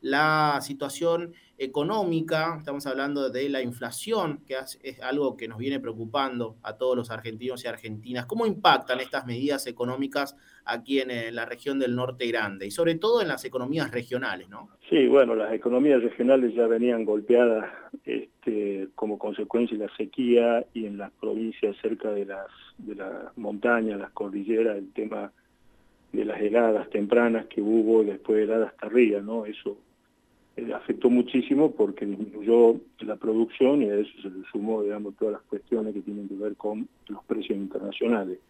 la situación económica, estamos hablando de la inflación, que es algo que nos viene preocupando a todos los argentinos y argentinas. ¿Cómo impactan estas medidas económicas aquí en la región del Norte Grande y sobre todo en las economías regionales, ¿no? Sí, bueno, las economías regionales ya venían golpeadas como consecuencia de la sequía y en las provincias cerca de las montañas, las cordilleras, el tema de las heladas tempranas que hubo y después heladas tardías, ¿no? Eso afectó muchísimo porque disminuyó la producción y a eso se le sumó, digamos, todas las cuestiones que tienen que ver con los precios internacionales.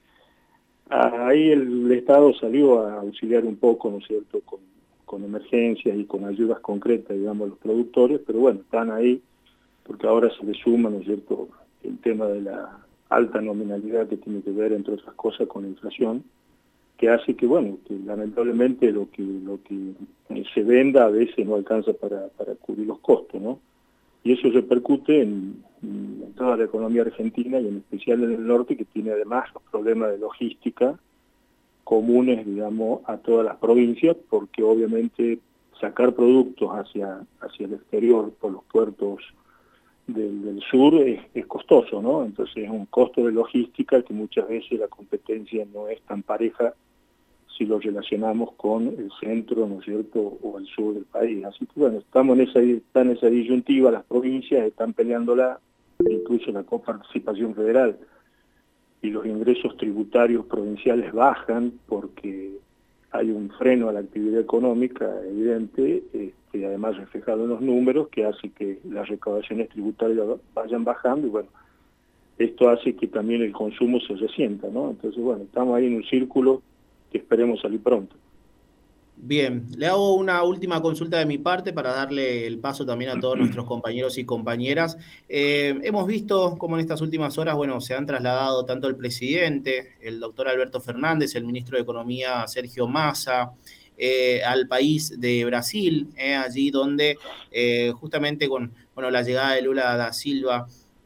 Ahí el Estado salió a auxiliar un poco, ¿no es cierto?, con emergencias y con ayudas concretas, digamos, a los productores, pero bueno, están ahí porque ahora se le suma, ¿no es cierto?, el tema de la alta nominalidad que tiene que ver, entre otras cosas, con la inflación, que hace que, bueno, que lamentablemente lo que se venda a veces no alcanza para cubrir los costos, ¿no? Y eso repercute en toda la economía argentina y en especial en el norte, que tiene además los problemas de logística comunes, digamos, a todas las provincias, porque obviamente sacar productos hacia el exterior por los puertos del sur es costoso, ¿no? Entonces es un costo de logística que muchas veces la competencia no es tan pareja si lo relacionamos con el centro, ¿no es cierto?, o el sur del país. Así que bueno, está en esa disyuntiva, las provincias están peleándola, incluso la coparticipación federal y los ingresos tributarios provinciales bajan porque hay un freno a la actividad económica evidente, además reflejado en los números, que hace que las recaudaciones tributarias vayan bajando y bueno, esto hace que también el consumo se resienta, ¿no? Entonces bueno, estamos ahí en un círculo que esperemos salir pronto. Bien, le hago una última consulta de mi parte para darle el paso también a todos nuestros compañeros y compañeras. Hemos visto cómo en estas últimas horas, bueno, se han trasladado tanto el presidente, el doctor Alberto Fernández, el ministro de Economía Sergio Massa, al país de Brasil, allí donde justamente con bueno, la llegada de Lula da Silva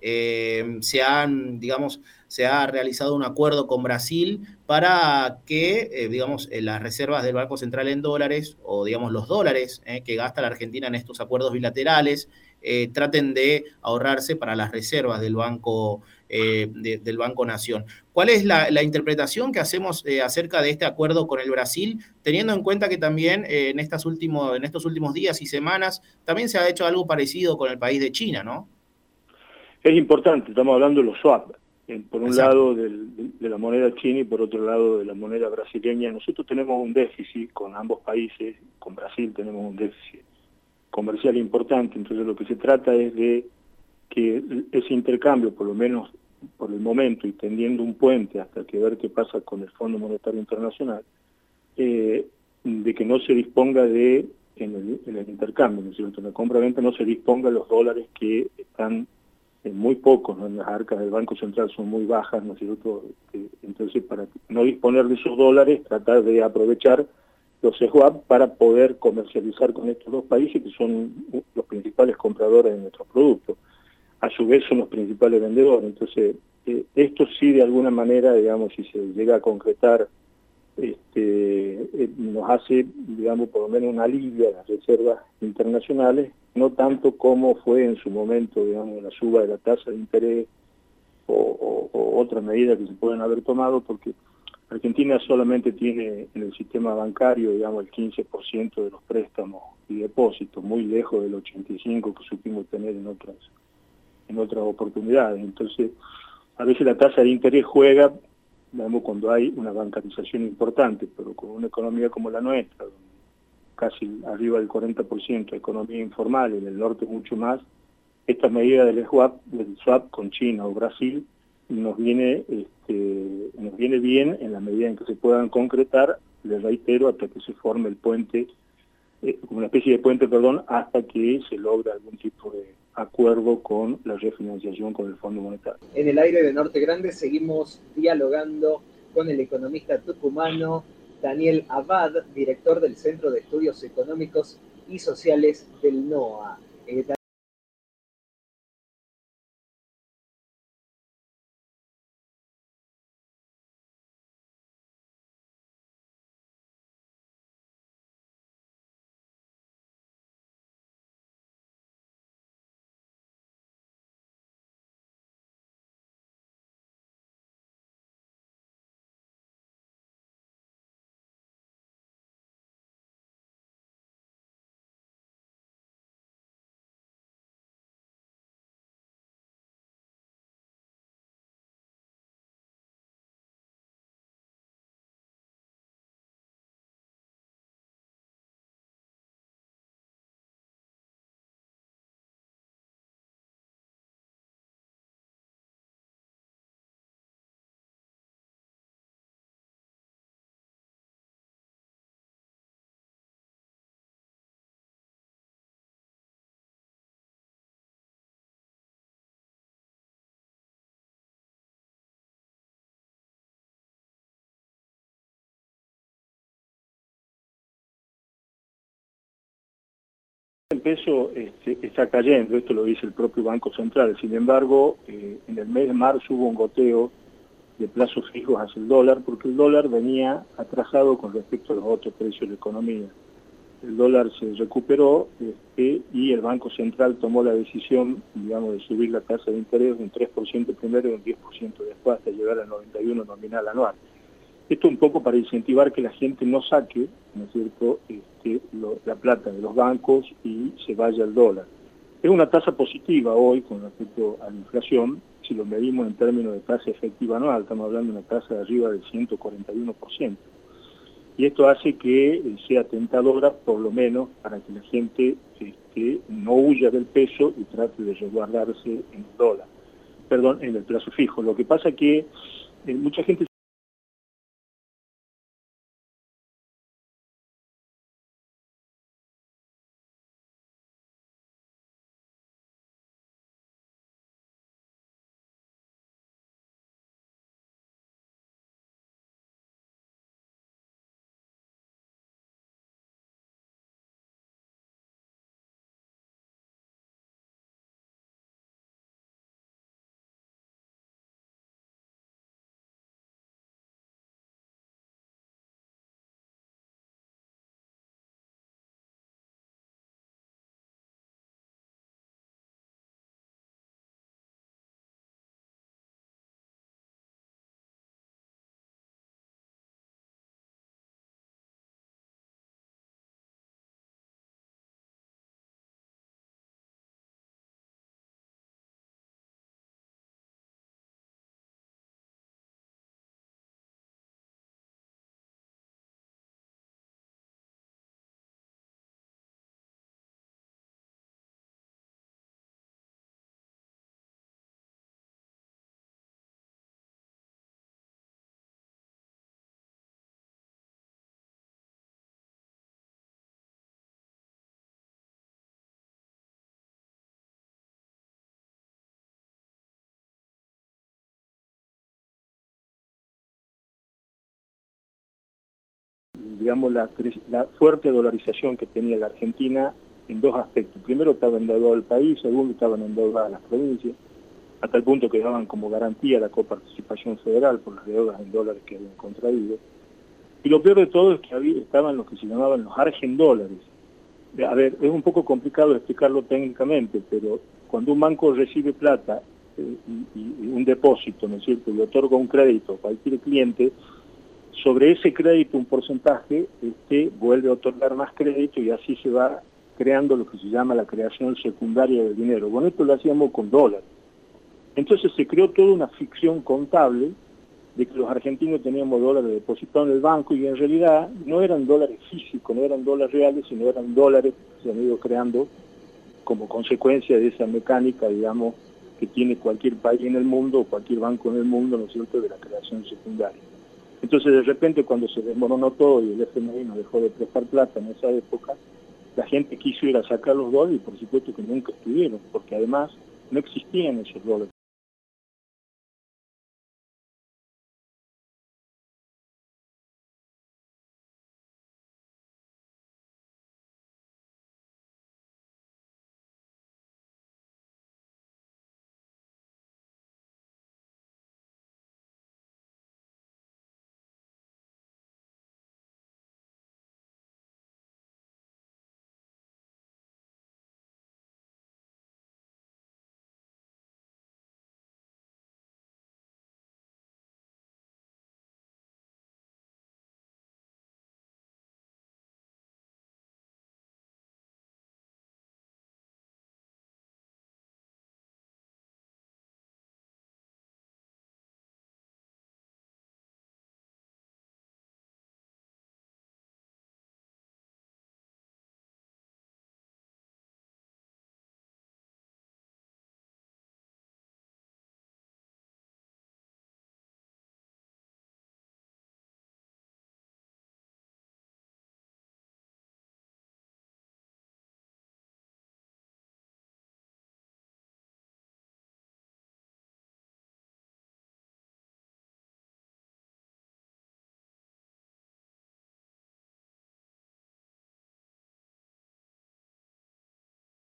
se ha realizado un acuerdo con Brasil para que, digamos, las reservas del Banco Central en dólares, o digamos los dólares que gasta la Argentina en estos acuerdos bilaterales, traten de ahorrarse para las reservas del del Banco Nación. ¿Cuál es la interpretación que hacemos acerca de este acuerdo con el Brasil, teniendo en cuenta que también en estos últimos días y semanas también se ha hecho algo parecido con el país de China, ¿no? Es importante, estamos hablando de los swap, por un Exacto. lado de la moneda china y por otro lado de la moneda brasileña. Nosotros tenemos un déficit con ambos países, con Brasil tenemos un déficit comercial importante, entonces lo que se trata es de que ese intercambio, por lo menos por el momento, y tendiendo un puente hasta que ver qué pasa con el Fondo Monetario Internacional, de que no se disponga en el intercambio, ¿no es cierto?, en la compra-venta no se disponga los dólares que están muy pocos, ¿no?, en las arcas del Banco Central son muy bajas, ¿no es cierto?, entonces para no disponer de esos dólares, tratar de aprovechar los swap para poder comercializar con estos dos países que son los principales compradores de nuestros productos. A su vez son los principales vendedores, entonces esto sí de alguna manera, digamos, si se llega a concretar, nos hace, digamos, por lo menos un alivio a las reservas internacionales, no tanto como fue en su momento, digamos, la suba de la tasa de interés o otras medidas que se pueden haber tomado, porque Argentina solamente tiene en el sistema bancario, digamos, el 15% de los préstamos y depósitos, muy lejos del 85% que supimos tener en otras oportunidades. Entonces, a veces la tasa de interés juega, digamos, cuando hay una bancarización importante, pero con una economía como la nuestra, casi arriba del 40% de economía informal, en el norte mucho más, esta medida del swap con China o Brasil nos viene bien en la medida en que se puedan concretar, les reitero, hasta que se forme el puente, como una especie de puente, perdón, hasta que se logre algún tipo de acuerdo con la refinanciación con el Fondo Monetario. En el aire de Norte Grande seguimos dialogando con el economista tucumano Daniel Abad, director del Centro de Estudios Económicos y Sociales del NOA. peso está cayendo, esto lo dice el propio Banco Central. Sin embargo, en el mes de marzo hubo un goteo de plazos fijos hacia el dólar, porque el dólar venía atrasado con respecto a los otros precios de la economía. El dólar se recuperó y el Banco Central tomó la decisión, digamos, de subir la tasa de interés un 3% primero y un 10% después hasta llegar al 91 nominal anual. Esto un poco para incentivar que la gente no saque, ¿no es cierto?, la plata de los bancos y se vaya al dólar. Es una tasa positiva hoy con respecto a la inflación, si lo medimos en términos de tasa efectiva anual, estamos hablando de una tasa de arriba del 141%. Y esto hace que sea tentadora, por lo menos, para que la gente no huya del peso y trate de resguardarse en el dólar, perdón, en el plazo fijo. Lo que pasa es que mucha gente digamos, la fuerte dolarización que tenía la Argentina en dos aspectos. Primero, estaba endeudado el país; segundo, estaban endeudadas las provincias, hasta el punto que daban como garantía la coparticipación federal por las deudas en dólares que habían contraído. Y lo peor de todo es que estaban los que se llamaban los argendólares. A ver, es un poco complicado explicarlo técnicamente, pero cuando un banco recibe plata y un depósito, ¿no es cierto?, y otorga un crédito a cualquier cliente, sobre ese crédito un porcentaje vuelve a otorgar más crédito y así se va creando lo que se llama la creación secundaria del dinero. Bueno, esto lo hacíamos con dólares. Entonces se creó toda una ficción contable de que los argentinos teníamos dólares depositados en el banco, y en realidad no eran dólares físicos, no eran dólares reales, sino eran dólares que se han ido creando como consecuencia de esa mecánica, digamos, que tiene cualquier país en el mundo o cualquier banco en el mundo, ¿no es cierto?, de la creación secundaria. Entonces, de repente, cuando se desmoronó todo y el FMI nos dejó de prestar plata en esa época, la gente quiso ir a sacar los dólares y por supuesto que nunca estuvieron, porque además no existían esos dólares.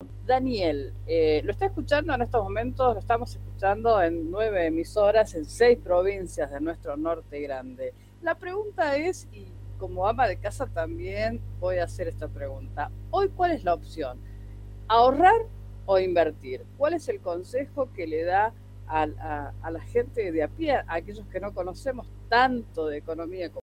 Daniel, lo está escuchando en estos momentos, lo estamos escuchando en 9 emisoras en 6 provincias de nuestro norte grande. La pregunta es, y como ama de casa también voy a hacer esta pregunta, hoy ¿cuál es la opción? ¿Ahorrar o invertir? ¿Cuál es el consejo que le da a la gente de a pie, a aquellos que no conocemos tanto de economía como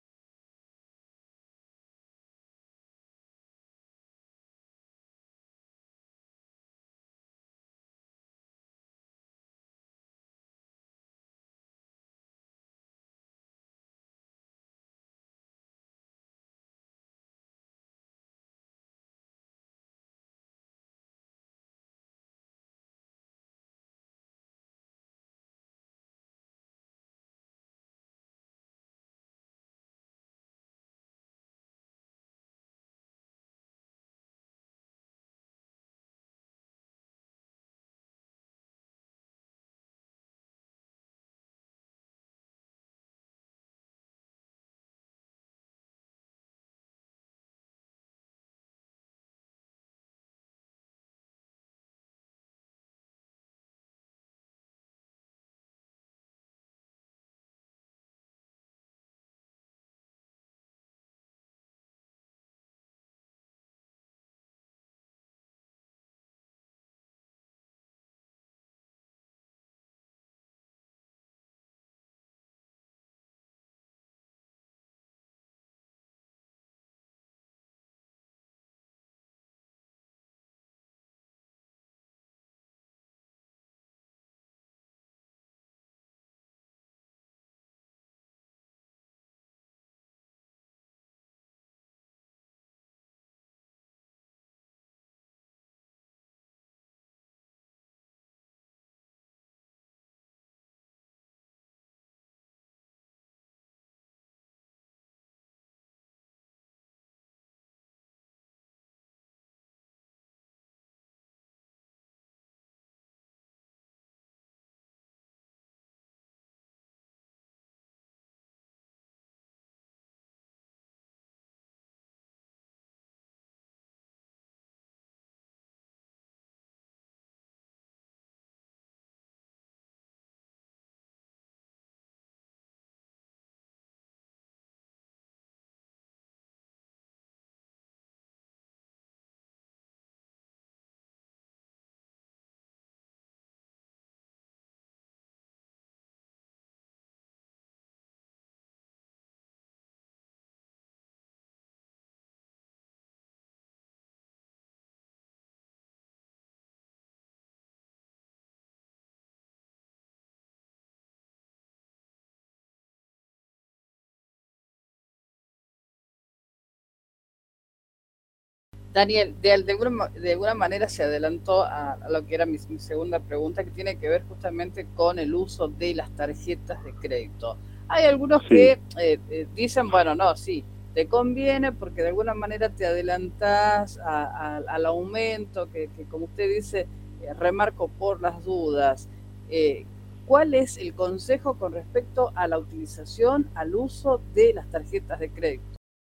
Daniel, de alguna manera se adelantó a lo que era mi segunda pregunta, que tiene que ver justamente con el uso de las tarjetas de crédito. Hay algunos que dicen, bueno, no, sí, te conviene porque de alguna manera te adelantás al aumento, que como usted dice, remarco por las dudas. ¿Cuál es el consejo con respecto a la utilización, al uso de las tarjetas de crédito?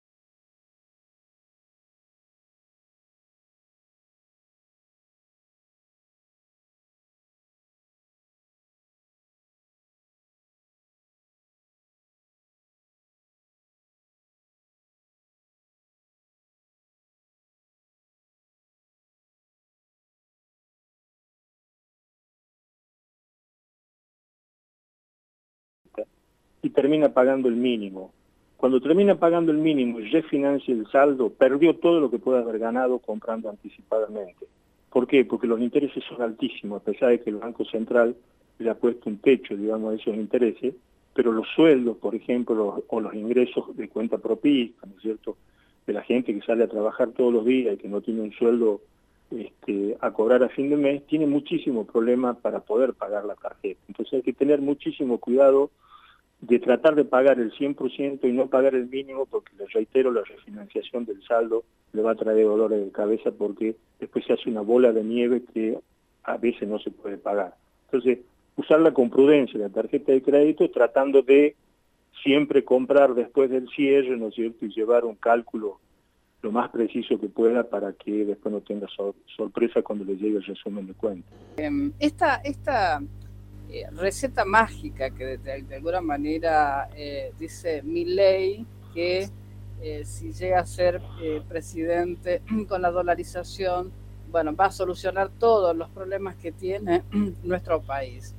Y termina pagando el mínimo. Cuando termina pagando el mínimo y refinancia el saldo, perdió todo lo que puede haber ganado comprando anticipadamente. ¿Por qué? Porque los intereses son altísimos, a pesar de que el Banco Central le ha puesto un techo, digamos, a esos intereses, pero los sueldos, por ejemplo, o los ingresos de cuenta propia, ¿no es cierto?, de la gente que sale a trabajar todos los días y que no tiene un sueldo a cobrar a fin de mes, tiene muchísimo problema para poder pagar la tarjeta. Entonces hay que tener muchísimo cuidado de tratar de pagar el 100% y no pagar el mínimo, porque les reitero, la refinanciación del saldo le va a traer dolores de cabeza porque después se hace una bola de nieve que a veces no se puede pagar. Entonces, usarla con prudencia, la tarjeta de crédito, tratando de siempre comprar después del cierre, ¿no es cierto?, y llevar un cálculo lo más preciso que pueda para que después no tenga sorpresa cuando le llegue el resumen de cuentas. Esta receta mágica que de alguna manera dice Milei que si llega a ser presidente con la dolarización, bueno, va a solucionar todos los problemas que tiene nuestro país.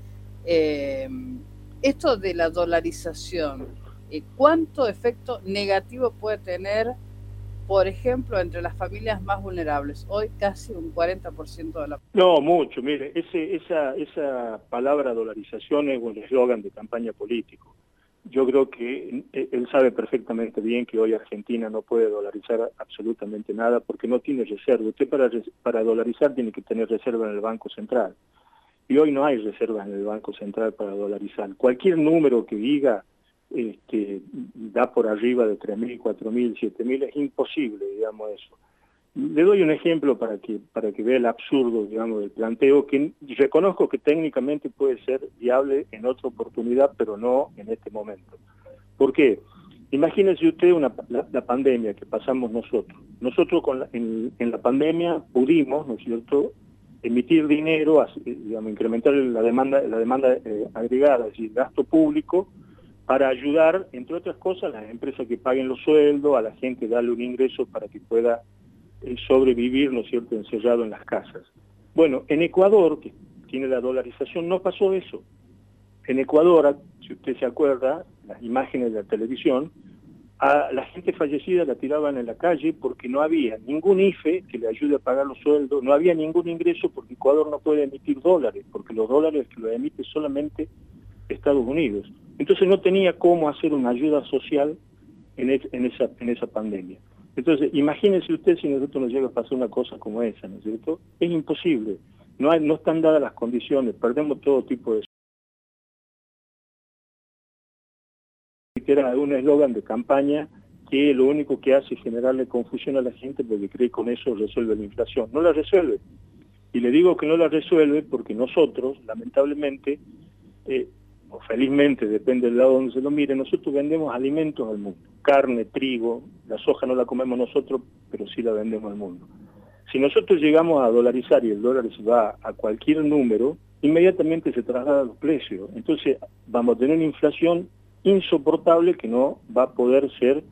Esto de la dolarización, ¿cuánto efecto negativo puede tener, por ejemplo, entre las familias más vulnerables? Hoy casi un 40% de la... No, mucho. Mire, esa palabra dolarización es un eslogan de campaña político. Yo creo que él sabe perfectamente bien que hoy Argentina no puede dolarizar absolutamente nada porque no tiene reserva. Usted para dolarizar tiene que tener reserva en el Banco Central. Y hoy no hay reservas en el Banco Central para dolarizar. Cualquier número que diga da por arriba de 3.000, 4.000, 7.000, es imposible, digamos, eso. Le doy un ejemplo para que vea el absurdo, digamos, del planteo, que reconozco que técnicamente puede ser viable en otra oportunidad, pero no en este momento. ¿Por qué? Imagínese usted la pandemia que pasamos nosotros. Nosotros en la pandemia pudimos, ¿no es cierto?, emitir dinero, digamos, incrementar la demanda agregada, es decir, gasto público, para ayudar, entre otras cosas, a las empresas que paguen los sueldos, a la gente darle un ingreso para que pueda sobrevivir, ¿no es cierto?, encerrado en las casas. Bueno, en Ecuador, que tiene la dolarización, no pasó eso. En Ecuador, si usted se acuerda, las imágenes de la televisión, a la gente fallecida la tiraban en la calle porque no había ningún IFE que le ayude a pagar los sueldos, no había ningún ingreso porque Ecuador no puede emitir dólares, porque los dólares que los emite solamente Estados Unidos. Entonces no tenía cómo hacer una ayuda social en esa pandemia. Entonces, imagínese usted si nosotros nos llega a pasar una cosa como esa, ¿no es cierto? Es imposible, no están dadas las condiciones, perdemos todo tipo de... que era un eslogan de campaña que lo único que hace es generarle confusión a la gente porque cree que con eso resuelve la inflación. No la resuelve. Y le digo que no la resuelve porque nosotros, lamentablemente, o felizmente, depende del lado donde se lo mire, nosotros vendemos alimentos al mundo. Carne, trigo, la soja no la comemos nosotros, pero sí la vendemos al mundo. Si nosotros llegamos a dolarizar y el dólar se va a cualquier número, inmediatamente se traslada los precios. Entonces vamos a tener una inflación insoportable que no va a poder ser,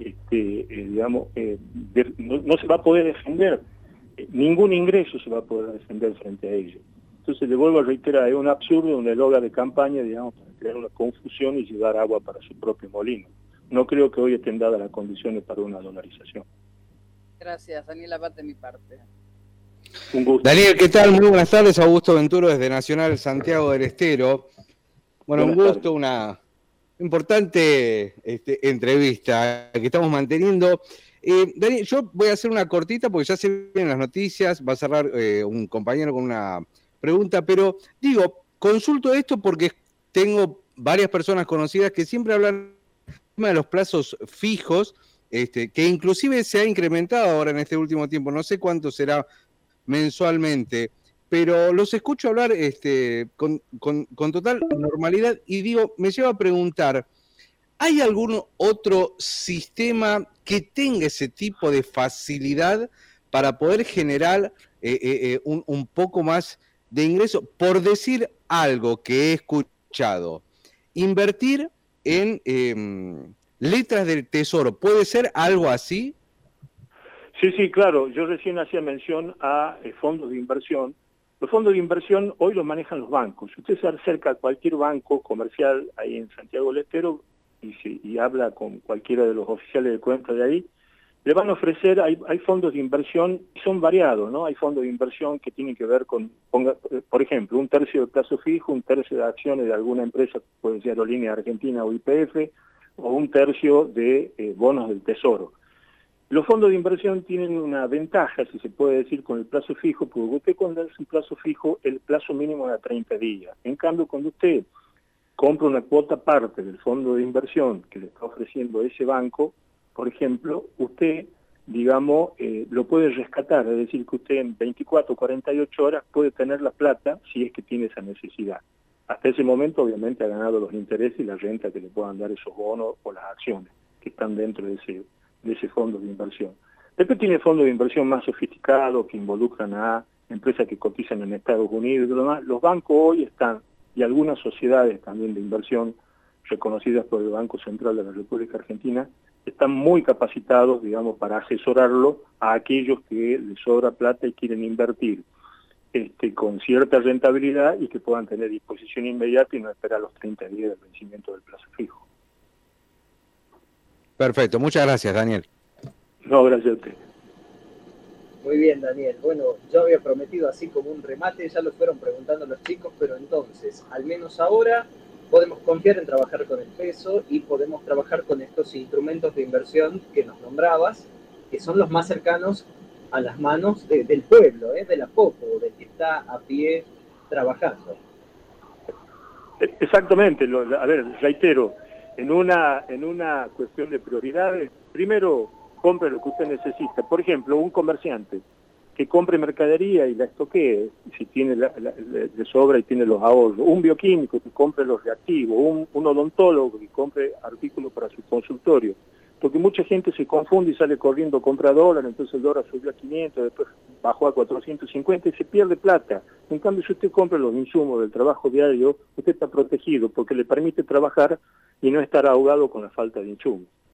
no se va a poder defender, ningún ingreso se va a poder defender frente a ello. Entonces le vuelvo a reiterar, es un absurdo, una eslogan de campaña, digamos, para crear una confusión y llevar agua para su propio molino. No creo que hoy estén dadas las condiciones para una dolarización. Gracias, Daniel Abad, de mi parte. Un gusto. Daniel, ¿qué tal? Muy buenas tardes. Augusto Venturo desde Nacional Santiago del Estero. Bueno, un gusto, una importante entrevista que estamos manteniendo. Daniel, yo voy a hacer una cortita porque ya se ven las noticias, va a cerrar un compañero con una pregunta, pero digo, consulto esto porque tengo varias personas conocidas que siempre hablan de los plazos fijos, que inclusive se ha incrementado ahora en este último tiempo, no sé cuánto será mensualmente, pero los escucho hablar con total normalidad y digo, me lleva a preguntar, ¿hay algún otro sistema que tenga ese tipo de facilidad para poder generar un poco más de ingreso? Por decir algo que he escuchado, invertir en letras del tesoro, ¿puede ser algo así? Sí, claro. Yo recién hacía mención a fondos de inversión. Los fondos de inversión hoy los manejan los bancos. Si usted se acerca a cualquier banco comercial ahí en Santiago del Estero y habla con cualquiera de los oficiales de cuenta de ahí, le van a ofrecer, hay fondos de inversión, son variados, ¿no? Hay fondos de inversión que tienen que ver con, por ejemplo, 1/3 de plazo fijo, 1/3 de acciones de alguna empresa, puede ser Aerolínea Argentina o YPF, o 1/3 de bonos del Tesoro. Los fondos de inversión tienen una ventaja, si se puede decir, con el plazo fijo, porque usted cuando hace un plazo fijo, el plazo mínimo es a 30 días. En cambio, cuando usted compra una cuota parte del fondo de inversión que le está ofreciendo ese banco, por ejemplo, usted, digamos, lo puede rescatar, es decir, que usted en 24 o 48 horas puede tener la plata si es que tiene esa necesidad. Hasta ese momento, obviamente, ha ganado los intereses y la renta que le puedan dar esos bonos o las acciones que están dentro de ese fondo de inversión. Después tiene fondos de inversión más sofisticados que involucran a empresas que cotizan en Estados Unidos y lo demás. Los bancos hoy están, y algunas sociedades también de inversión reconocidas por el Banco Central de la República Argentina, están muy capacitados, digamos, para asesorarlo a aquellos que les sobra plata y quieren invertir con cierta rentabilidad y que puedan tener disposición inmediata y no esperar los 30 días del vencimiento del plazo fijo. Perfecto, muchas gracias, Daniel. No, gracias a usted. Muy bien, Daniel. Bueno, yo había prometido así como un remate, ya lo fueron preguntando los chicos, pero entonces, al menos ahora, podemos confiar en trabajar con el peso y podemos trabajar con estos instrumentos de inversión que nos nombrabas, que son los más cercanos a las manos del pueblo, de la popo, del que está a pie trabajando. Exactamente, a ver, reitero, en una cuestión de prioridades, primero compre lo que usted necesita. Por ejemplo, un comerciante que compre mercadería y la estoquee, si tiene de sobra y tiene los ahorros. Un bioquímico que compre los reactivos, un odontólogo que compre artículos para su consultorio. Porque mucha gente se confunde y sale corriendo, compra dólar, entonces el dólar subió a 500, después bajó a 450 y se pierde plata. En cambio, si usted compra los insumos del trabajo diario, usted está protegido porque le permite trabajar y no estar ahogado con la falta de insumos.